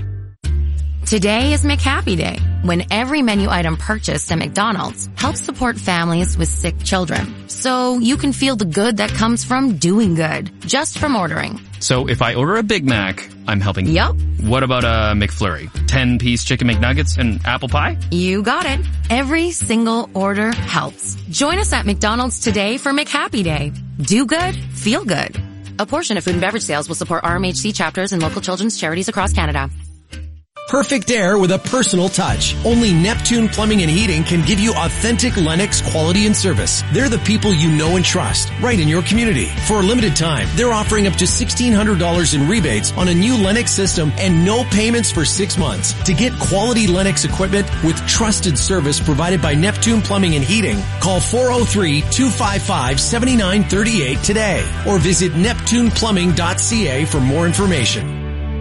Today is McHappy Day, when every menu item purchased at McDonald's helps support families with sick children. So you can feel the good that comes from doing good, just from ordering. So if I order a Big Mac, I'm helping. Yup. What about a McFlurry? ten-piece chicken McNuggets and apple pie? You got it. Every single order helps. Join us at McDonald's today for McHappy Day. Do good, feel good. A portion of food and beverage sales will support R M H C chapters and local children's charities across Canada. Perfect air with a personal touch. Only Neptune Plumbing and Heating can give you authentic Lennox quality and service. They're the people you know and trust, right in your community. For a limited time, they're offering up to sixteen hundred dollars in rebates on a new Lennox system and no payments for six months. To get quality Lennox equipment with trusted service provided by Neptune Plumbing and Heating, call four oh three, two five five, seven nine three eight today or visit neptune plumbing dot c a for more information.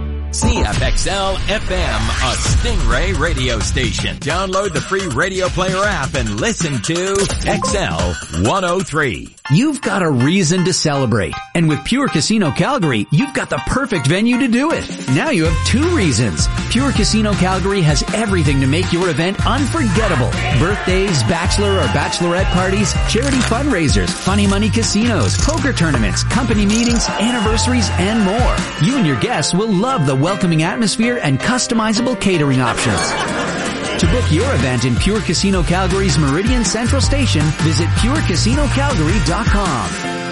C F X L F M, a Stingray radio station. Download the free Radio Player app and listen to X L one oh three. You've got a reason to celebrate. And with Pure Casino Calgary, you've got the perfect venue to do it. Now you have two reasons. Pure Casino Calgary has everything to make your event unforgettable. Birthdays, bachelor or bachelorette parties, charity fundraisers, funny money casinos, poker tournaments, company meetings, anniversaries, and more. You and your guests will love the welcoming atmosphere and customizable catering options. To book your event in Pure Casino Calgary's Meridian Central Station, visit pure casino calgary dot com.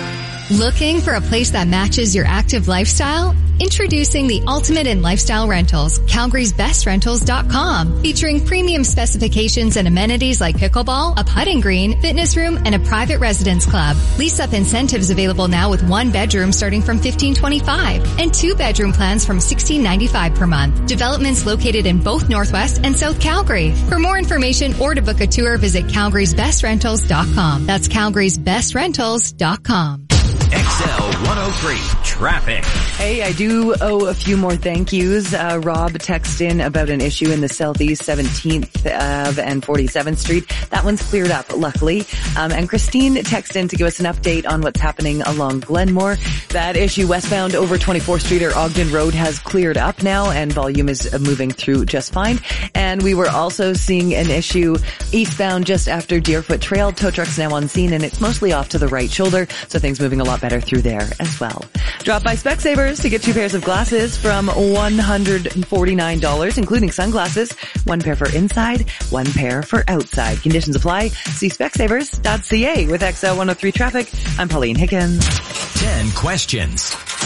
Looking for a place that matches your active lifestyle? Introducing the ultimate in lifestyle rentals, Calgary's best rentals dot com, featuring premium specifications and amenities like pickleball, a putting green, fitness room, and a private residence club. Lease-up incentives available now with one bedroom starting from fifteen twenty-five and two bedroom plans from sixteen ninety-five per month. Developments located in both Northwest and South Calgary. For more information or to book a tour, visit Calgary's best rentals dot com. That's Calgary's best rentals dot com. X L one oh three traffic. Hey, I do owe a few more thank yous. Uh, Rob texted in about an issue in the southeast seventeenth Ave and forty-seventh Street. That one's cleared up, luckily. Um, and Christine texted in to give us an update on what's happening along Glenmore. That issue westbound over twenty-fourth Street or Ogden Road has cleared up now, and volume is moving through just fine. And we were also seeing an issue eastbound just after Deerfoot Trail. Tow truck's now on scene, and it's mostly off to the right shoulder, so things moving a lot better through there as well. Drop by Specsavers to get two pairs of glasses from one hundred forty-nine dollars, including sunglasses. One pair for inside, one pair for outside. Conditions apply. See specsavers dot c a. With X L one oh three traffic, I'm Pauline Higgins. Ten questions.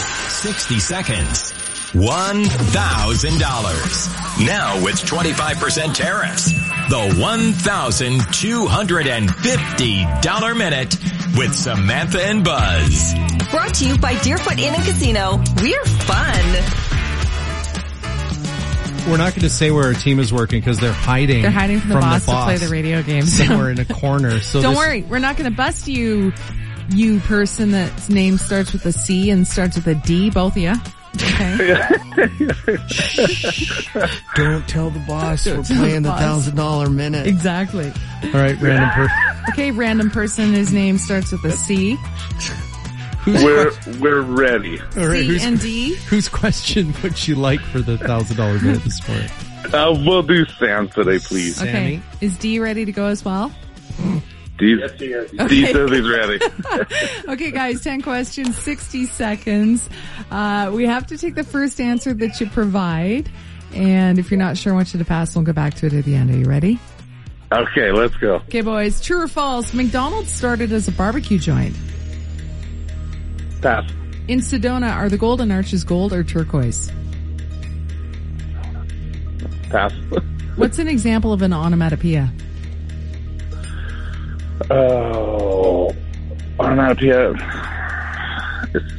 sixty seconds. one thousand dollars. Now with twenty-five percent tariffs. The one thousand two hundred fifty dollars minute with Samantha and Buzz. Brought to you by Deerfoot Inn and Casino. We're fun. We're not going to say where our team is working because they're hiding. They're hiding from the, from boss, the boss to play the radio game. somewhere in a corner. So don't this, worry, we're not going to bust you, you person that's name starts with a C and starts with a D, both of you. Don't tell the boss Don't we're tell playing the the boss. thousand dollar minute. Exactly. All right, random person. Okay, random person. His name starts with a C. We're we're ready. All right, C who's- and D. Whose question would you like for the thousand dollar minute this morning? Uh, we'll do Sam today, please. Okay. Is D ready to go as well? D, Yes, D Okay. says he's ready. Okay, guys, ten questions, sixty seconds. Uh, we have to take the first answer that you provide. And if you're not sure, I want you to pass. We'll go back to it at the end. Are you ready? Okay, let's go. Okay, boys. True or false? McDonald's started as a barbecue joint. Pass. In Sedona, are the Golden Arches gold or turquoise? Pass. What's an example of an onomatopoeia? Oh, onomatopoeia. It's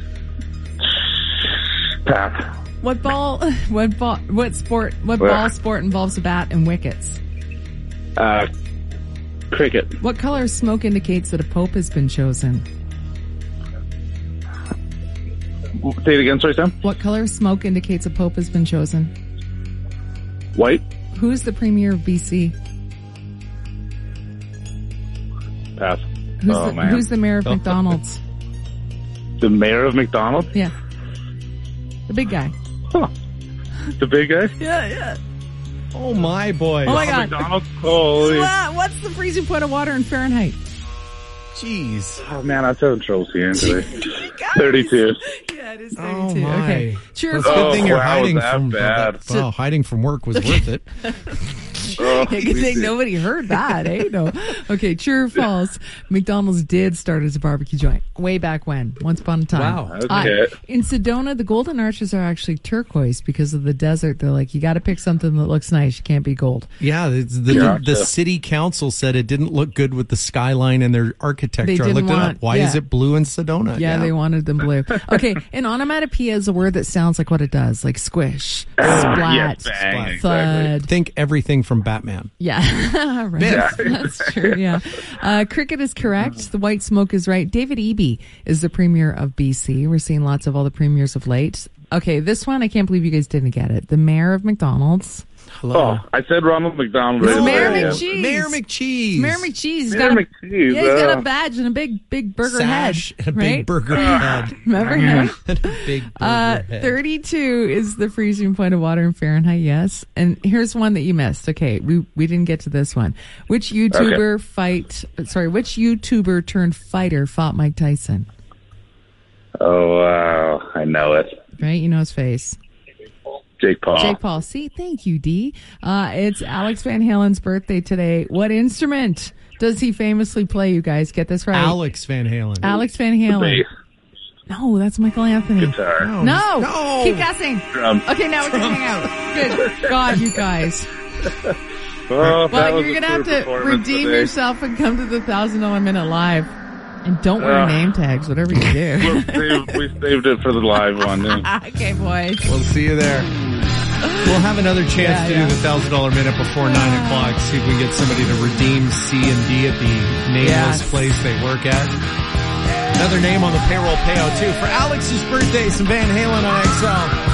pass. What ball, what ball, what sport, what Well. ball sport involves a bat and wickets? Uh, cricket. What color of smoke indicates that a pope has been chosen? Say it again, sorry, Sam. What color of smoke indicates a pope has been chosen? White. Who's the premier of B C? Pass. Who's, oh the, man. who's the mayor of McDonald's? The mayor of McDonald's? Yeah. The big guy. Huh. The big guy? Yeah, yeah. Oh my boy. Oh my God. McDonald's? Holy. What- What's the freezing point of water in Fahrenheit? Jeez. Oh man, I'm having trouble seeing today. thirty-two. Yeah, it is Oh thirty-two. my. Okay. True or Well, it's a good false? thing you're wow, hiding was that from bad? Well, hiding from work was worth it. Oh, Yeah, good thing nobody heard that, eh? No. Okay, true or false? McDonald's did start as a barbecue joint way back when, once upon a time. Wow. Okay. Uh, in Sedona, the Golden Arches are actually turquoise because of the desert. They're like, you got to pick something that looks nice. You can't be gold. Yeah, it's the, Gotcha. the city council said it didn't look good with the skyline and their architecture. They I didn't looked it want- up. Why yeah. is it blue in Sedona? Yeah, they wanted them blue. Okay, an onomatopoeia is a word that sounds like what it does, like squish, splat, Yes, bang, thud. exactly. Think everything from Batman. Yeah, right. Yeah. That's true. Yeah, uh, cricket is correct. The white smoke is right. David Eby is the premier of B C. We're seeing lots of all the premiers of late. Okay, this one I can't believe you guys didn't get it. The mayor of McDonald's. Hello. Oh, I said Ronald McDonald. It's right Mayor away. McCheese. Mayor McCheese. Mayor McCheese. He's Mayor got a, McCheese, yeah, he's got uh, a badge and a big, big burger Sash head. and a right? big burger head. Remember him? And a big burger Uh, head. thirty-two is the freezing point of water in Fahrenheit, yes. And here's one that you missed. Okay, we we didn't get to this one. Which YouTuber fight, sorry, which YouTuber turned fighter fought Mike Tyson? Oh, wow. I know it. Right? You know his face. Jake Paul. Jake Paul. See, thank you, D. Uh, it's Alex Van Halen's birthday today. What instrument does he famously play, you guys? Get this right. Alex Van Halen. Alex Van Halen. Bass. No, that's Michael Anthony. Guitar. No, No. keep guessing. Drum. Okay, now we can hang out. Good God, you guys. Oh, that Well, was you're a going to have true to performance redeem today. yourself and come to the one thousand dollars Minute Live. And don't wear Uh, name tags, whatever you do. We'll save, we saved it for the live one. Yeah. Okay, boys. We'll see you there. We'll have another chance Yeah, to yeah. do the thousand dollar minute before nine o'clock. See if we can get somebody to redeem C and D at the nameless Yes. place they work at. Another name on the payroll payout too for Alex's birthday. Some Van Halen on X L.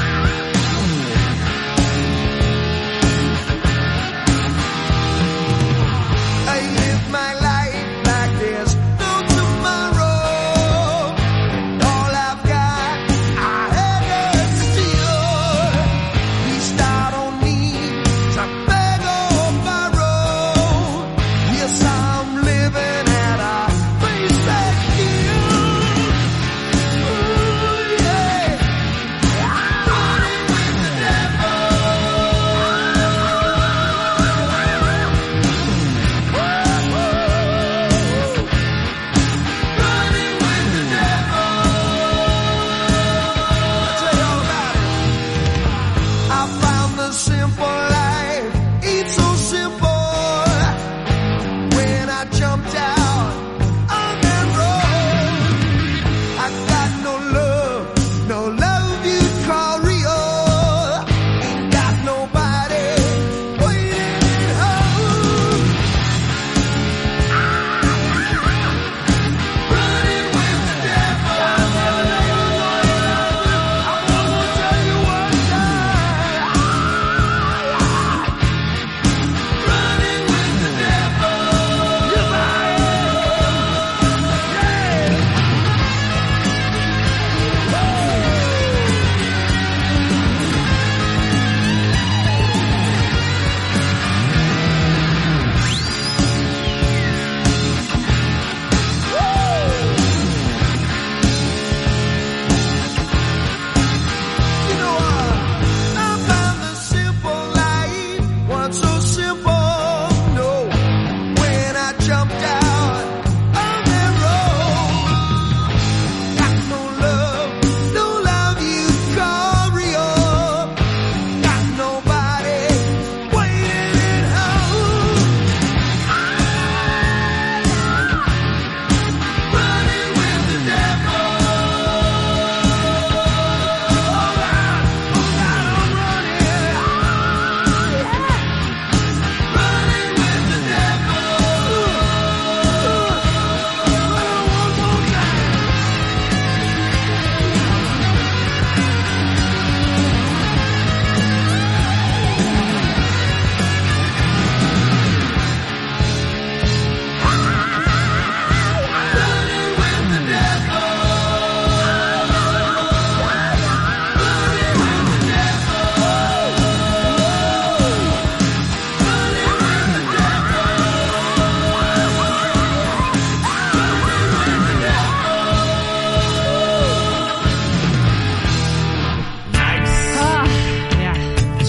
I live my life like there's no tomorrow. All I've got, I had to steal. Least I don't need to beg or borrow. Yes, I'm living at a pace that kills. Ooh, yeah.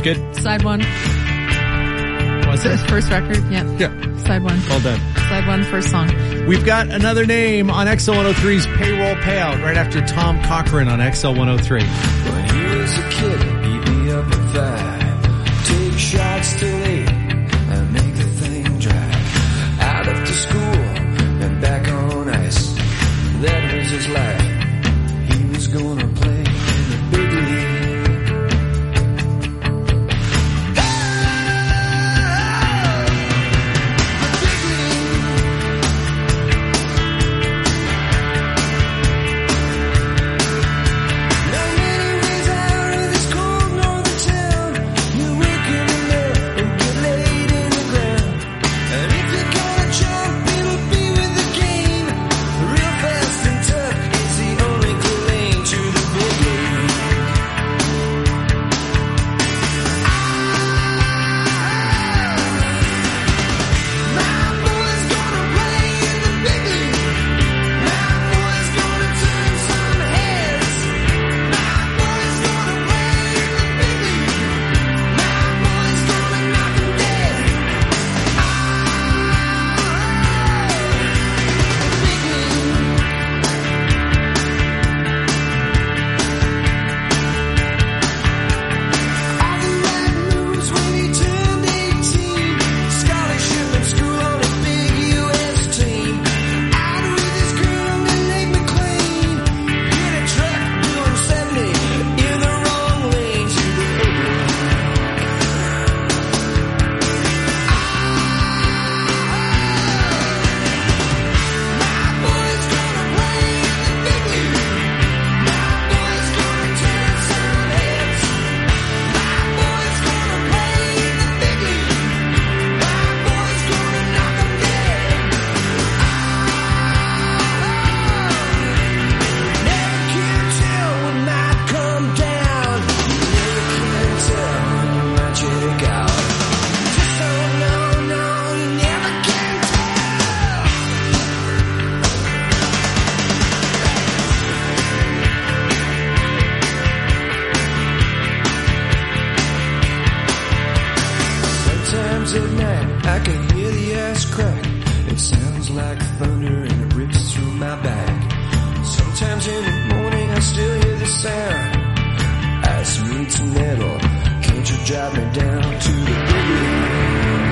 good. Side one. What's it? First record, yeah. Yeah. Side one. Well done. Side one, first song. We've got another name on X L one oh three's payroll payout right after Tom Cochran on X L one oh three. When he was a kid, he'd be up at five. Take shots till eight and make the thing dry. Out after school and back on ice. That was his life. He was gonna play in the big league. At night, I can hear the ice crack. It sounds like thunder and it rips through my back. Sometimes in the morning I still hear the sound. Ice meets metal. Can't you drive me down to the big league?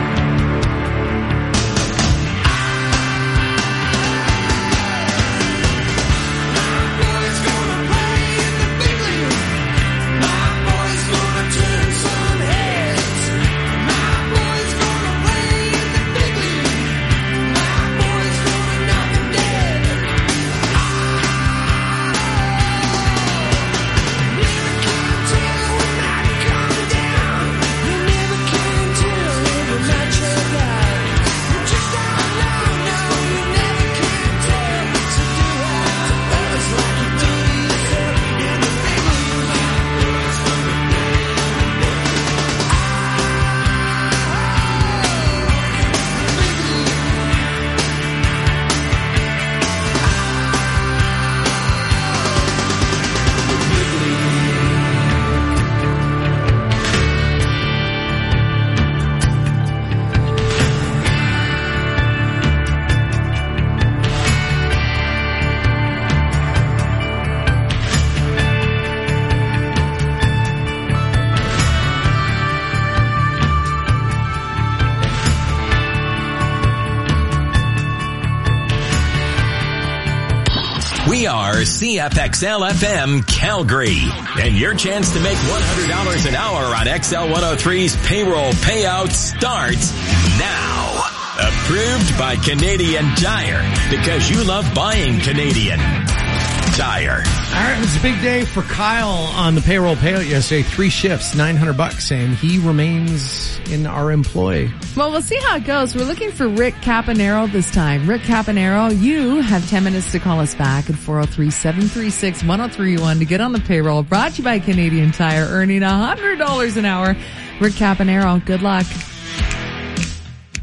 We are C F X L F M Calgary, and your chance to make one hundred dollars an hour on X L one oh three's payroll payout starts now. Approved by Canadian Tire, because you love buying Canadian Tire. All right, it was a big day for Kyle on the payroll payout yesterday. Three shifts, nine hundred bucks, and he remains in our employ. Well, we'll see how it goes. We're looking for Rick Caponero this time. Rick Caponero, you have ten minutes to call us back at four oh three, seven three six, one oh three one to get on the payroll. Brought to you by Canadian Tire, earning one hundred dollars an hour. Rick Caponero, good luck.